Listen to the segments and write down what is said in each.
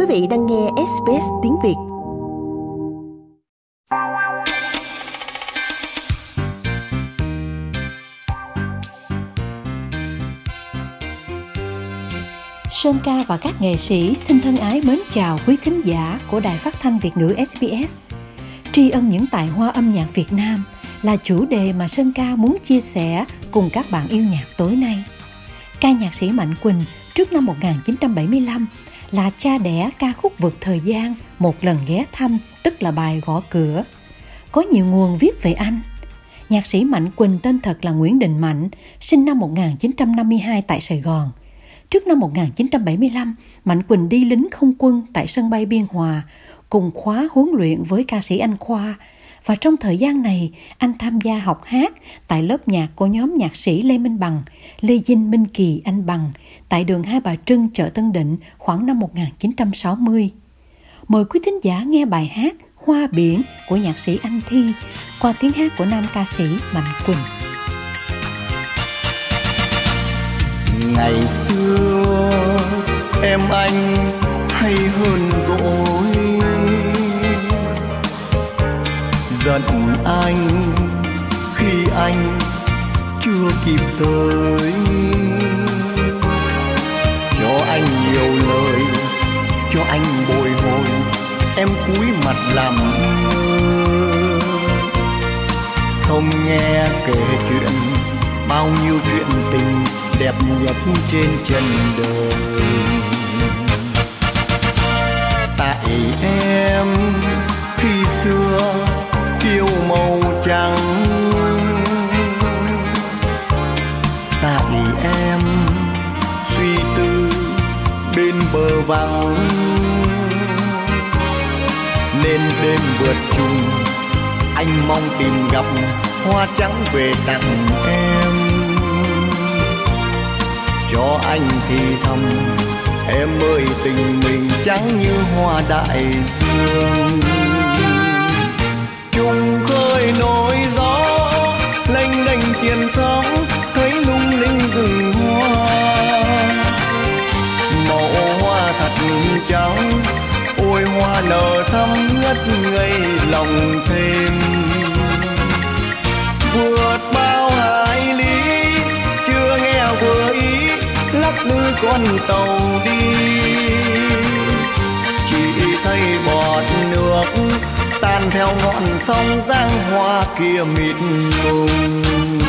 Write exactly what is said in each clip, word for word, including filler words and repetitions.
vị đang nghe ét bê ét tiếng Việt. Sơn Ca và các nghệ sĩ xin thân ái mến chào quý thính giả của Đài Phát thanh Việt ngữ ét bê ét. Tri ân những tài hoa âm nhạc Việt Nam là chủ đề mà Sơn Ca muốn chia sẻ cùng các bạn yêu nhạc tối nay. Ca nhạc sĩ Mạnh Quỳnh trước năm một nghìn chín trăm bảy mươi lăm là cha đẻ ca khúc Vượt Thời Gian, Một Lần Ghé Thăm, tức là bài Gõ Cửa. Có nhiều nguồn viết về anh. Nhạc sĩ Mạnh Quỳnh tên thật là Nguyễn Đình Mạnh, sinh năm một nghìn chín trăm năm mươi hai tại Sài Gòn. Trước năm một nghìn chín trăm bảy mươi lăm, Mạnh Quỳnh đi lính không quân tại sân bay Biên Hòa, cùng khóa huấn luyện với ca sĩ Anh Khoa. Và trong thời gian này, anh tham gia học hát tại lớp nhạc của nhóm nhạc sĩ Lê Minh Bằng, Lê Dinh, Minh Kỳ, Anh Bằng tại đường Hai Bà Trưng, chợ Tân Định khoảng năm một nghìn chín trăm sáu mươi. Mời quý thính giả nghe bài hát Hoa Biển của nhạc sĩ Anh Thi qua tiếng hát của nam ca sĩ Mạnh Quỳnh. Ngày xưa em anh hay hơn vội, giận anh khi anh chưa kịp tới, cho anh nhiều lời, cho anh bồi hồi, em cúi mặt làm ngơ, không nghe kể chuyện bao nhiêu chuyện tình đẹp nhất trên chân đời. Tại em khi xưa yêu màu trắng, tại em suy tư bên bờ vắng, nên đêm vượt chung anh mong tìm gặp hoa trắng về tặng em. Cho anh thì thầm em ơi, tình mình trắng như hoa đại dương. Chung khơi nổi gió lênh đênh trên sóng, thấy lung linh rừng hoa, màu hoa thật trắng, ôi hoa nở thắm ngất ngây lòng thêm. Vượt bao hải lý chưa nghe vừa ý, lắc lư con tàu đi, chỉ thấy bọt nước tan theo ngọn sóng giang hoa kia mịt mùng.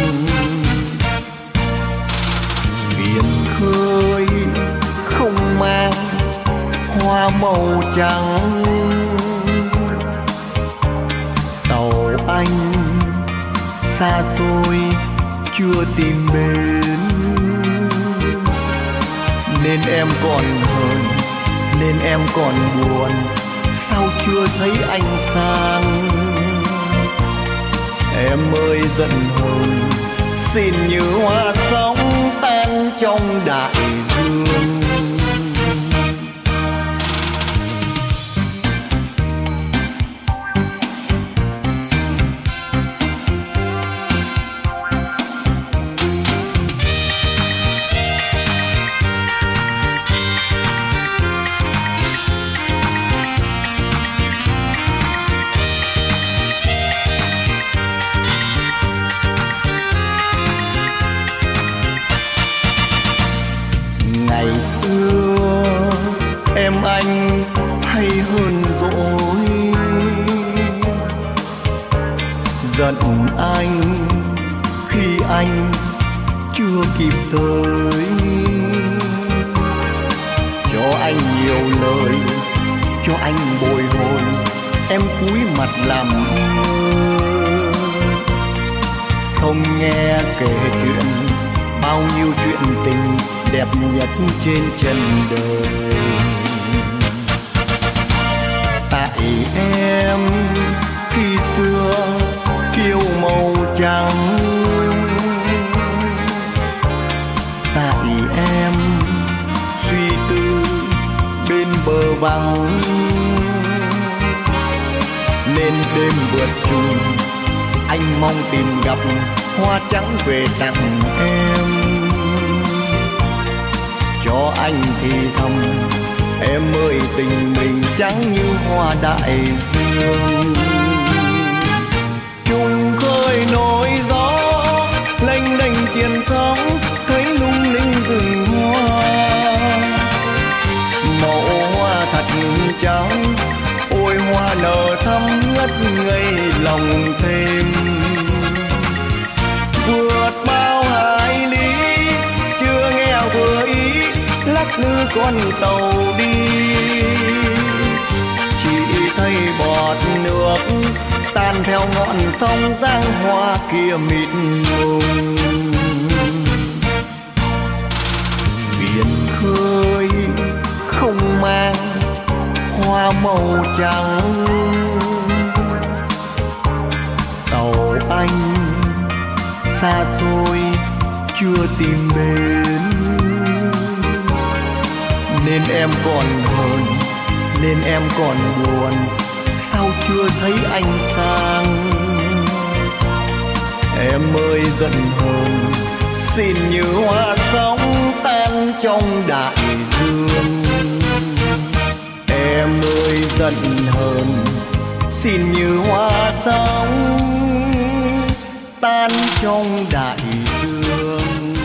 Biển khơi không mang hoa màu trắng, tàu anh xa xôi chưa tìm bến, nên em còn hờn, nên em còn buồn, sao chưa thấy anh sang. Em ơi giận hờn, xin như hoa sóng tan trong đại dương. Em anh hay hơn vội, giận anh khi anh chưa kịp tới, cho anh nhiều lời, cho anh bồi hồi, em cúi mặt làm ngơ, không nghe kể chuyện bao nhiêu chuyện tình đẹp nhất trên chân đời. Tại em khi xưa yêu màu trắng, tại em suy tư bên bờ vắng, nên đêm vượt chung anh mong tìm gặp hoa trắng về tặng em. Cho anh thì thầm Em ơi tình mình trắng như hoa đại dương, chung khơi nổi gió lênh đênh trên sóng, thấy lung linh rừng hoa. Màu hoa thật trắng, ôi hoa nở thắm ngất ngây lòng thêm. Vượt bao hải lý chưa nghe vừa ý, lắc lư con tàu đi. Chỉ thấy bọt nước tan theo ngọn sông giang hoa kia mịt mùng. Biển khơi không mang hoa màu trắng, tàu anh xa xôi chưa tìm bến. Nên em còn hờn, nên em còn buồn, sao chưa thấy anh sang. Em ơi giận hờn, xin như hoa sóng tan trong đại dương. Em ơi giận hờn, xin như hoa sóng tan trong đại dương.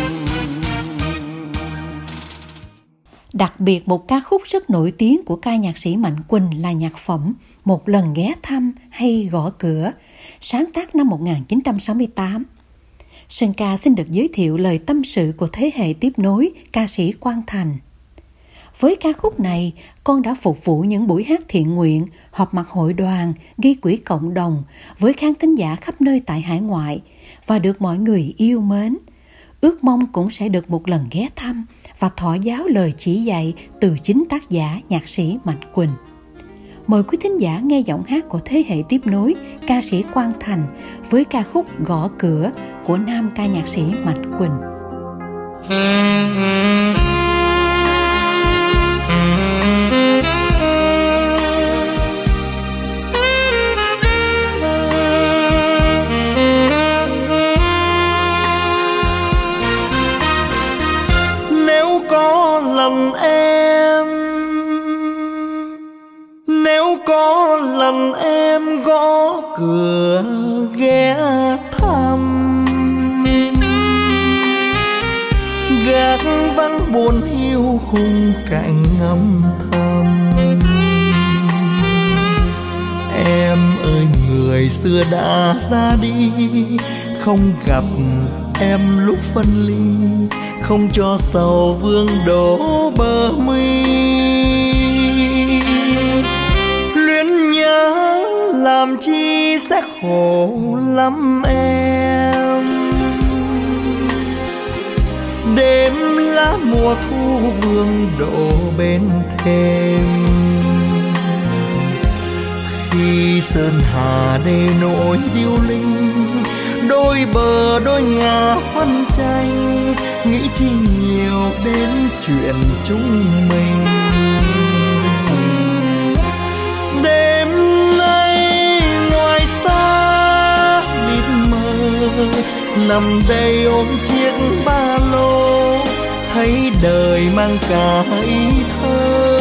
Đặc biệt một ca khúc rất nổi tiếng của ca nhạc sĩ Mạnh Quỳnh là nhạc phẩm Một lần ghé thăm hay gõ cửa, sáng tác năm một nghìn chín trăm sáu mươi tám. Sơn ca xin được giới thiệu lời tâm sự của thế hệ tiếp nối ca sĩ Quang Thành. Với ca khúc này, con đã phục vụ những buổi hát thiện nguyện, họp mặt hội đoàn, ghi quỹ cộng đồng với khán thính giả khắp nơi tại hải ngoại và được mọi người yêu mến. Ước mong cũng sẽ được một lần ghé thăm và thọ giáo lời chỉ dạy từ chính tác giả nhạc sĩ Mạnh Quỳnh. Mời quý thính giả nghe giọng hát của thế hệ tiếp nối ca sĩ Quang Thành với ca khúc Gõ Cửa của nam ca nhạc sĩ Mạnh Quỳnh. Nếu có lần em, nếu có lần em gõ cửa ghé thăm, gác vắng buồn hiu khung cảnh ngâm thầm. Em ơi người xưa đã ra đi, không gặp em lúc phân ly, không cho sầu vương đổ bờ mi. Luyến nhớ làm chi sẽ khổ lắm em. Đêm lá mùa thu vương đổ bên thềm, khi sơn hà đê nổi điêu linh, đôi bờ đôi ngả phân tranh, nghĩ chi nhiều đến chuyện chúng mình. Đêm nay ngoài xa mịt mờ, nằm đây ôm chiếc ba lô, thấy đời mang cả ý thơ.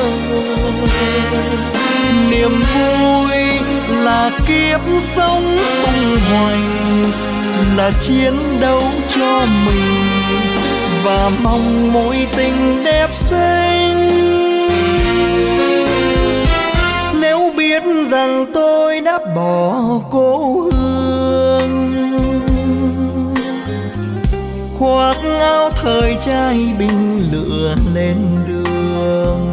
Niềm vui là kiếp sống tung hoành, là chiến đấu cho mình và mong mối tình đẹp xinh. Nếu biết rằng tôi đã bỏ cố hương, khoác áo thời trai binh lửa lên đường,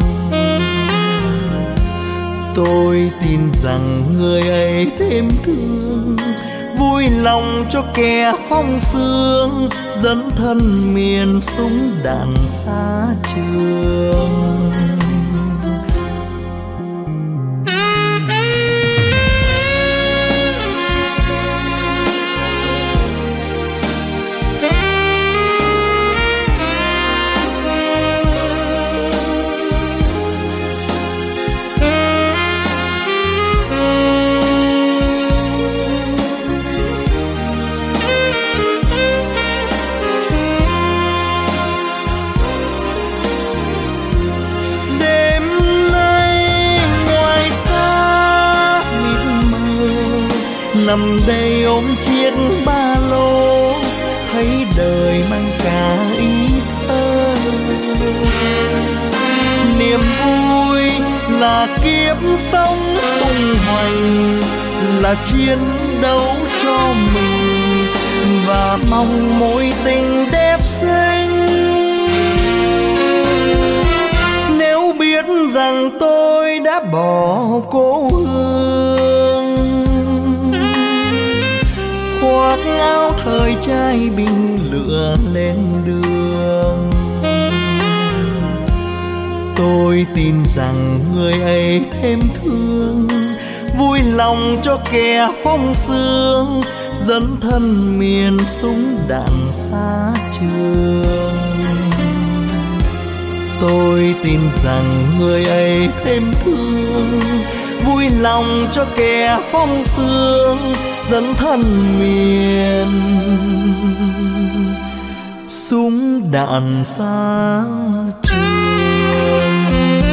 tôi tin rằng người ấy thêm thương, vui lòng cho kẻ phong sương, dẫn thân miền súng đạn xa trường. nằm đây ôm chiếc ba lô, thấy đời mang cả ý thơ. Niềm vui là kiếp sống tung hoành, là chiến đấu cho mình và mong mối tình đẹp xinh. Nếu biết rằng tôi đã bỏ cố hương, khoác áo thời trai binh lửa lên đường, tôi tin rằng người ấy thêm thương, vui lòng cho kẻ phong sương, dẫn thân miền súng đạn xa trường. Tôi tin rằng người ấy thêm thương, vui lòng cho kẻ phong sương, dẫn thân miền súng đạn xa trường.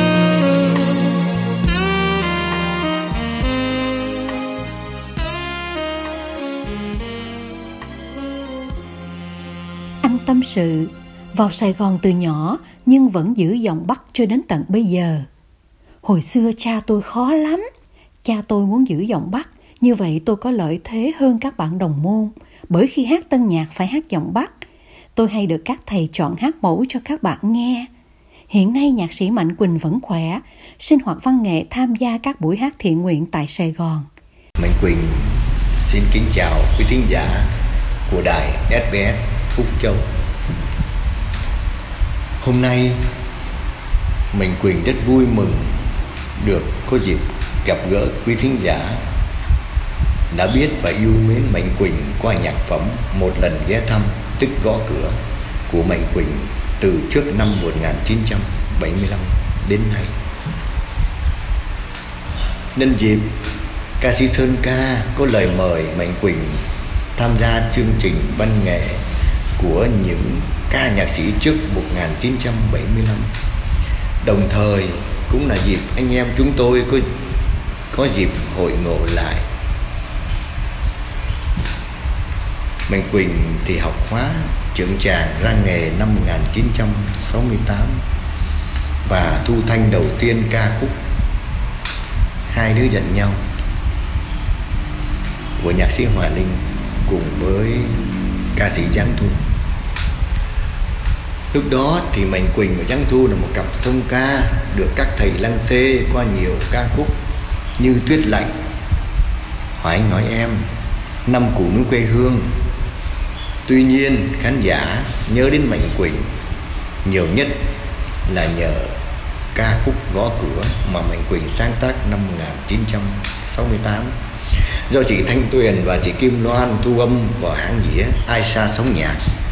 Anh tâm sự, vào Sài Gòn từ nhỏ nhưng vẫn giữ giọng Bắc cho đến tận bây giờ. Hồi xưa cha tôi khó lắm. Cha tôi muốn giữ giọng Bắc, như vậy tôi có lợi thế hơn các bạn đồng môn. Bởi khi hát tân nhạc phải hát giọng Bắc, tôi hay được các thầy chọn hát mẫu cho các bạn nghe. Hiện nay nhạc sĩ Mạnh Quỳnh vẫn khỏe, sinh hoạt văn nghệ, tham gia các buổi hát thiện nguyện tại Sài Gòn. Mạnh Quỳnh xin kính chào quý thính giả của đài ét bê ét Úc Châu. Hôm nay Mạnh Quỳnh rất vui mừng được có dịp gặp gỡ quý thính giả đã biết và yêu mến Mạnh Quỳnh qua nhạc phẩm Một Lần Ghé Thăm, tức Gõ Cửa của Mạnh Quỳnh từ trước năm một nghìn chín trăm bảy mươi lăm đến nay. Nhân dịp ca sĩ Sơn Ca có lời mời Mạnh Quỳnh tham gia chương trình văn nghệ của những ca nhạc sĩ trước một nghìn chín trăm bảy mươi lăm. Đồng thời cũng là dịp anh em chúng tôi có, có dịp hội ngộ lại. Mạnh Quỳnh thì học hóa trưởng tràng ra nghề năm một nghìn chín trăm sáu mươi tám và thu thanh đầu tiên ca khúc Hai Đứa Giận Nhau của nhạc sĩ Hòa Linh cùng với ca sĩ Giáng Thu. Lúc đó thì Mạnh Quỳnh và Giáng Thu là một cặp song ca được các thầy lăng xê qua nhiều ca khúc như Tuyết Lạnh, Hỏi Anh Hỏi Em, Năm Cũ Núi Quê Hương. Tuy nhiên khán giả nhớ đến Mạnh Quỳnh nhiều nhất là nhờ ca khúc Gõ Cửa mà Mạnh Quỳnh sáng tác năm một nghìn chín trăm sáu mươi tám do chị Thanh Tuyền và chị Kim Loan thu âm vào hãng đĩa Ai Sa Sống Nhạc.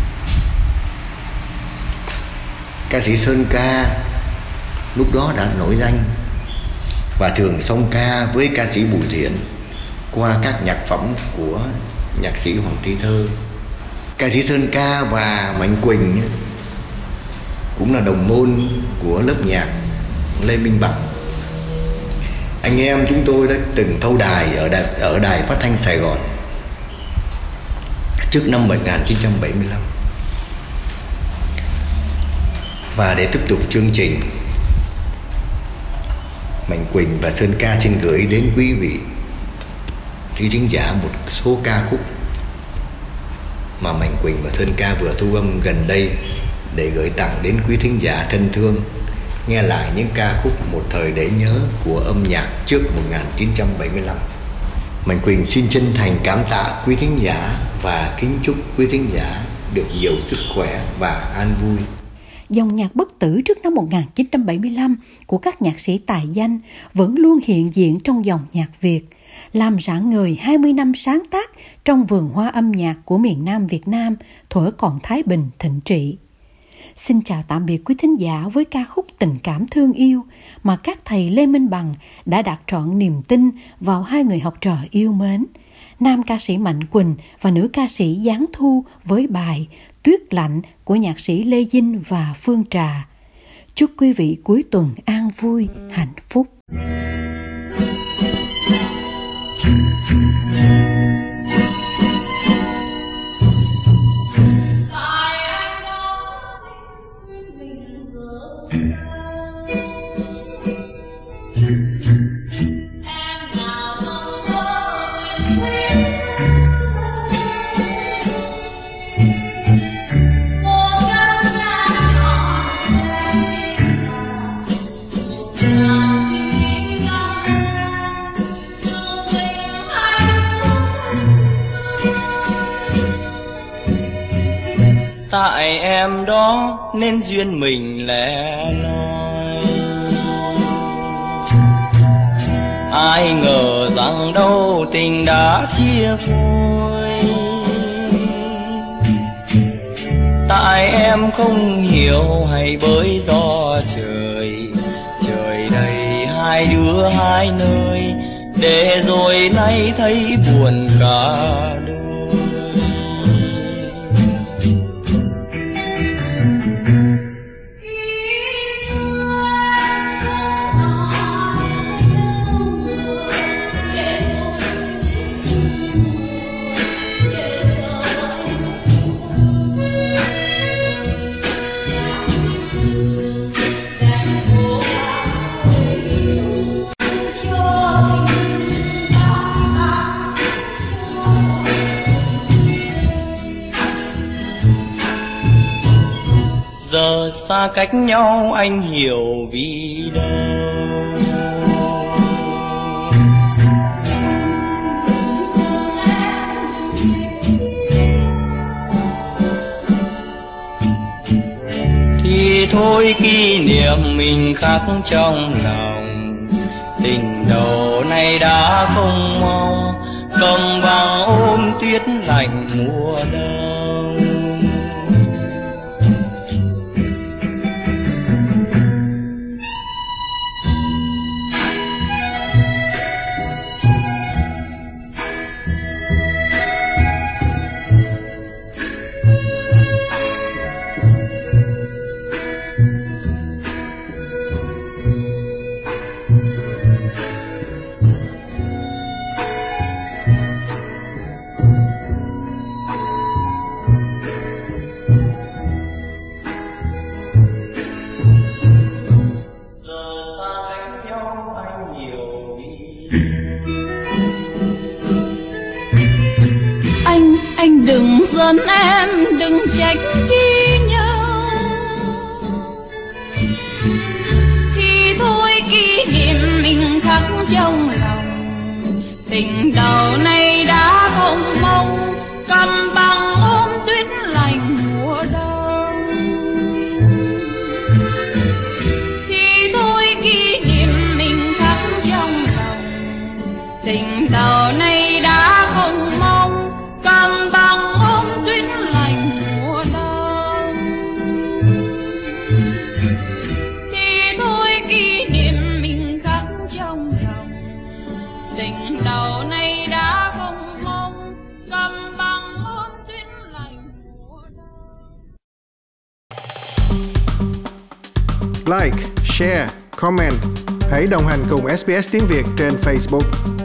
Ca sĩ Sơn Ca lúc đó đã nổi danh và thường song ca với ca sĩ Bùi Thiện qua các nhạc phẩm của nhạc sĩ Hoàng Thi Thơ. Ca sĩ Sơn Ca và Mạnh Quỳnh cũng là đồng môn của lớp nhạc Lê Minh Bằng. Anh em chúng tôi đã từng thâu đài ở đài, ở đài phát thanh Sài Gòn trước năm một nghìn chín trăm bảy mươi lăm. Và để tiếp tục chương trình, Mạnh Quỳnh và Sơn Ca xin gửi đến quý vị thính thính giả một số ca khúc mà Mạnh Quỳnh và Sơn Ca vừa thu âm gần đây để gửi tặng đến quý thính giả thân thương nghe lại những ca khúc Một Thời Để Nhớ của âm nhạc trước một nghìn chín trăm bảy mươi lăm. Mạnh Quỳnh xin chân thành cảm tạ quý thính giả và kính chúc quý thính giả được nhiều sức khỏe và an vui. Dòng nhạc bất tử trước năm một nghìn chín trăm bảy mươi lăm của các nhạc sĩ tài danh vẫn luôn hiện diện trong dòng nhạc Việt, làm rạng ngời hai mươi năm sáng tác trong vườn hoa âm nhạc của miền Nam Việt Nam thuở còn Thái Bình thịnh trị. Xin chào tạm biệt quý thính giả với ca khúc Tình Cảm Thương Yêu mà các thầy Lê Minh Bằng đã đặt trọn niềm tin vào hai người học trò yêu mến, nam ca sĩ Mạnh Quỳnh và nữ ca sĩ Giáng Thu với bài Tuyết Lạnh của nhạc sĩ Lê Dinh và Phương Trà. Chúc quý vị cuối tuần an vui, hạnh phúc. Tại em đó nên duyên mình lẻ loi, ai ngờ rằng đâu tình đã chia phôi. Tại em không hiểu hay bởi do trời, trời đầy hai đứa hai nơi, để rồi nay thấy buồn cả đôi. Giờ xa cách nhau anh hiểu vì đâu. Thì thôi kỷ niệm mình khắc trong lòng, tình đầu này đã không mong, cầm vàng ôm tuyết lạnh mùa đông. Anh, anh đừng giận em, đừng trách chi nhau. Thì thôi kỷ niệm mình khắc trong lòng, tình đầu này đã không mong, cầm bằng ôm tuyết lạnh mùa đông. Thì thôi kỷ niệm mình khắc trong lòng, tình đầu này đã không mong, cầm bằng ôm tuyết lạnh mùa đông. Thì thôi kỷ niệm mình khắc trong lòng, tình đầu này đã không mong, cầm bằng ôm tuyết lạnh mùa đông. Like, share, comment. Hãy đồng hành cùng ét bê ét Tiếng Việt trên Facebook.